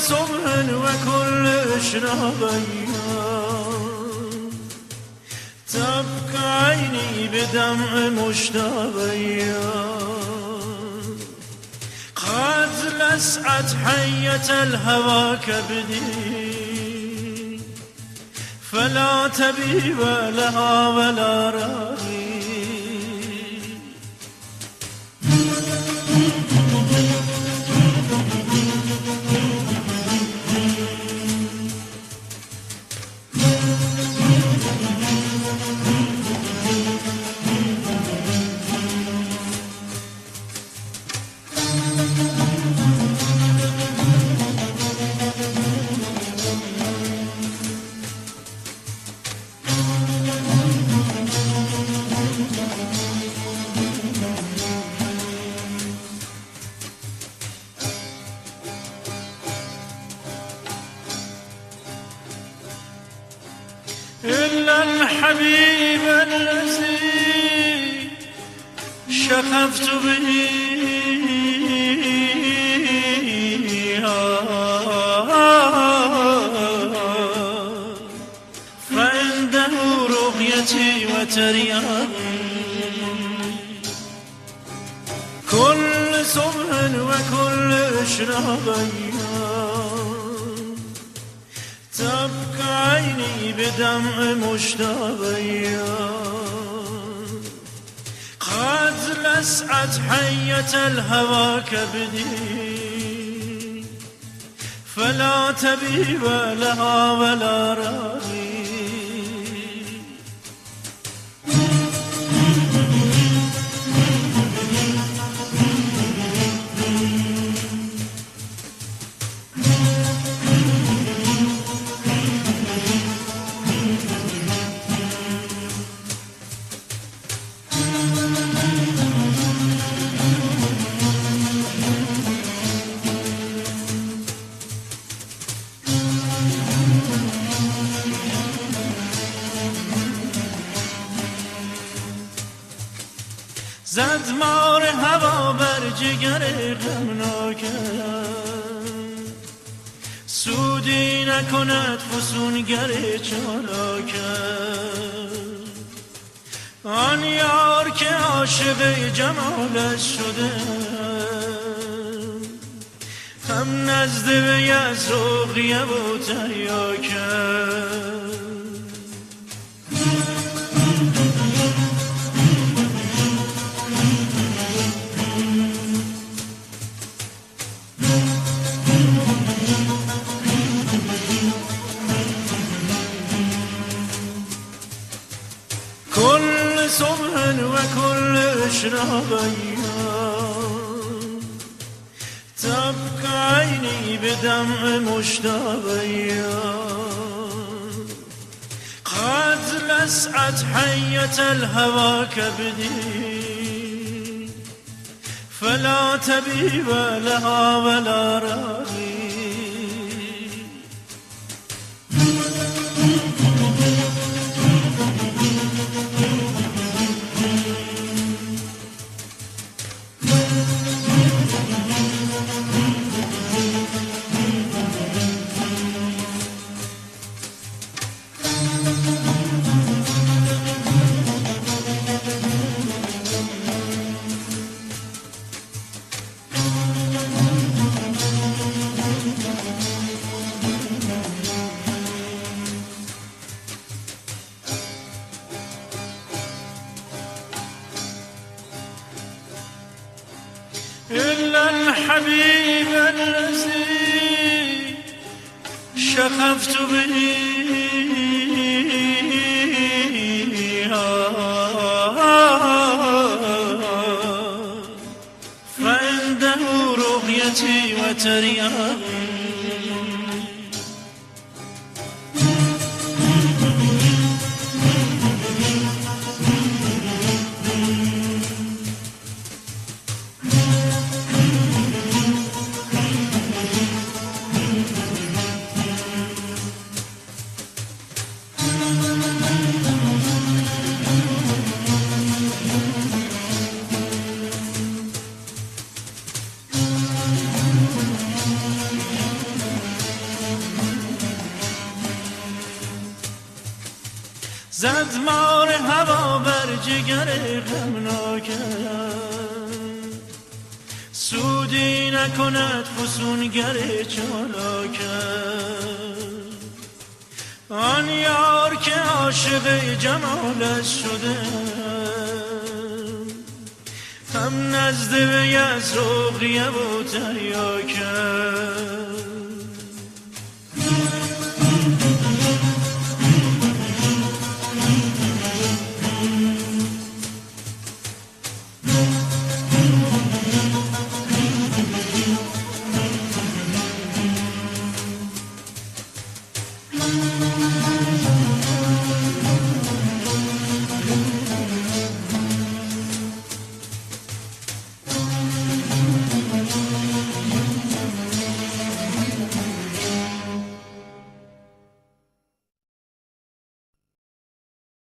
صبح وكل إشراقيا تبكى عيني بدمع مشتاقيا قد لسعت حية الهوى كبدي فلا تبيب لها ولا راهي إلا الحبيب الذي شغفت به فعنده رؤيتي وترياقي كل صبح وكل إشراقيا تبكى عيني بدمع مشتاقيا قد لسعت حية الهوى كبدي فلا تبيب لها ولا راهي زد مار هوا بر جگر غمناکم سودی نکند فسونگر چالاکم آن یار که عاشق جمالش شده هم نزد وی از رقیه و تریاکم كل صبح وكل إشراقيا تبكى عيني بدمع مشتاقيا قد لسعت حية الهوى كبدي فلا تبيب لها ولا راهي إلا الحبيب الذي شغفت به فعنده رؤيتي وترياقي از مار هوا بر جگر غمناکم سودی نکند فسونگر چالاکم آن یار که عاشق جمالش شده هم نزد وی از رقیه و تریاکم